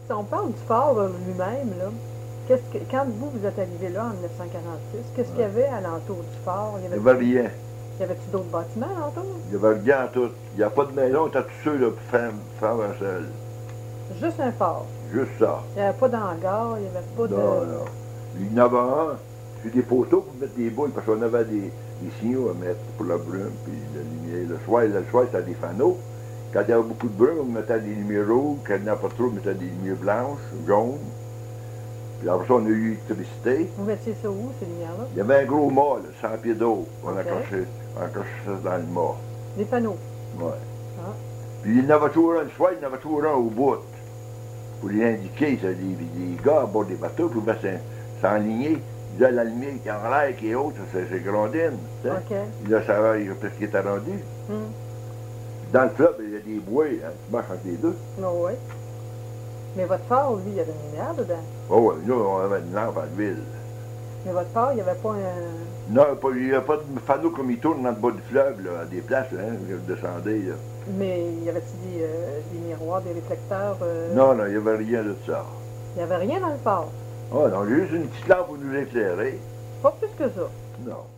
Si on parle du fort lui-même, là, quand vous êtes arrivé là en 1946, qu'est-ce qu'il y avait alentour du fort? Il n'y avait rien. Y avait-tu d'autres bâtiments alentour? Il n'y avait rien en tout. Il n'y a pas de maison, on était tous ceux là, pour faire un seul. Juste un fort. Juste ça. Il n'y avait pas d'hangar, il n'y avait pas de... Non. Il y en avait un, sur des poteaux pour mettre des boules, parce qu'on avait des signaux à mettre pour la brume, puis la lumière. Le soir, c'était des fanaux. Quand il y avait beaucoup de brume, on mettait des lumières rouges. Quand il n'y en avait pas trop, on mettait des lumières blanches, jaunes. Puis après ça, on a eu l'électricité. Vous mettiez ça où, ces lumières-là? Il y avait un gros mât, là, 100 pieds d'eau. On OK. accrochait ça dans le mât. Des panneaux. Ouais. Ah. Puis il y en avait toujours un le soir, il y en avait toujours un au bout. Pour les indiquer, ça, les gars à bord des bateaux pouvaient s'enligner. Ils disaient la lumière qui est en l'air, qui est haute, c'est Grondine. OK. Ils le savaient parce qu'il était rendu. Dans le club, il y a des bois, hein, tu marches entre les deux. Oh, oui. Mais votre fort, lui, il y avait une lumière dedans. Oh oui, nous, on avait une lampe à l'huile. Mais votre fort, il n'y avait pas un... Non, il n'y a pas de fanaux comme ils tournent dans le bas du fleuve, là, à des places, hein, où vous descendez, là. Mais y avait-il des miroirs, des réflecteurs? Non, il n'y avait rien de ça. Il n'y avait rien dans le fort. Oh non, juste une petite lampe pour nous éclairer. Pas plus que ça. Non.